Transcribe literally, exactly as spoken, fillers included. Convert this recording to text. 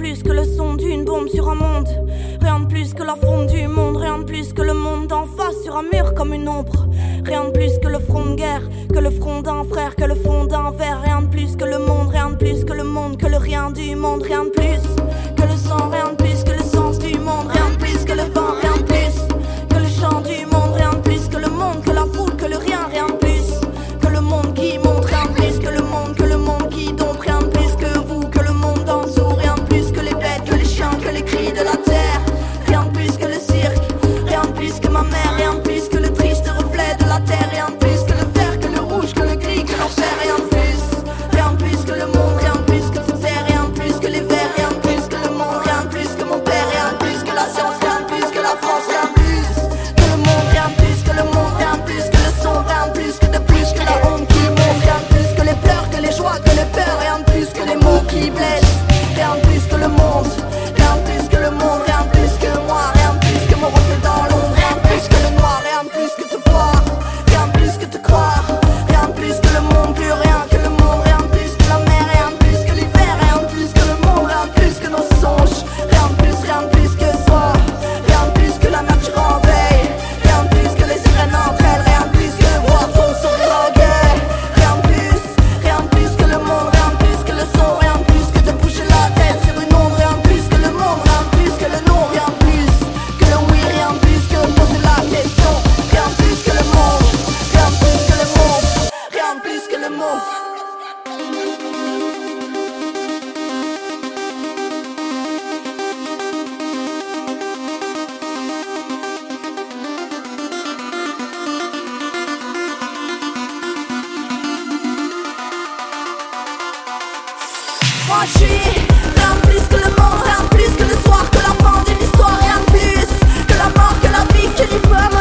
plus que le son d'une bombe sur un monde. Rien de plus que la fonte du monde. Rien de plus que le monde d'en face sur un mur comme une ombre. Rien de plus que le front de guerre, que le front d'un frère, que le fond d'un verre. Rien de plus que le monde, rien de plus que le monde, que le rien du monde. Rien de plus que le sang, rien de plus que le sens du monde. Rien de plus que le vent, rien de plus que le chant du monde. Rien de plus que le monde, que la foule, que le rien. Rien de plus que le monde qui monte. Rien de plus que le monde, que le monde qui dompe. Rien de plus que vous, que le monde en dessous. Rien de plus que les bêtes, que les chiens, que les cris de la terre. Rien de plus que le cirque, rien de plus que ma mère. Rien de plus que le triste reflet de la terre. Rien de plus que le vert, que le rouge, que le gris, que l'enfer. Rien de plus, rien de plus que le monde. Rien de plus que cette terre, rien de plus que les vers. Rien de plus que le monde, rien de plus que mon père. Rien de plus que la science, rien de plus que la France. Rien de plus que le monde, rien de plus que le monde. Rien de plus que le son, rien de plus que de plus que la honte qui monte. Rien de plus que les pleurs, que les joies, que les peurs. Rien de plus que les mots qui blessent. Rien de plus que le monde, rien de plus que le monde. Rien de plus que moi, rien de plus que mon reflet dans l'ombre. Rien de plus que le noir, rien de plus que te voir. Rien de plus que te croire, rien de plus que le monde. Plus rien que le monde, rien de plus que la mer. Rien de plus que l'hiver, rien de plus que le monde. Rien de plus que nos songes, rien de plus, rien de plus que soi. Rien de plus que la nature en veille. Rien de plus que les sirènes entre elles. Rien de plus que voir ton sourire en gay. Rien de plus, rien de plus que le monde. Rien de plus que le son, rien de plus que de bouger la tête sur une onde. Rien de plus que le monde, rien de plus que le non. Rien de plus que le oui, rien de plus que poser la question. Rien de plus que le monde, rien de plus que le monde. Rien de plus que le monde. Moi je suis rien de plus que le monde, rien de plus que le soir, que la fin d'une histoire. Rien de plus que la mort, que la vie, que l'histoire.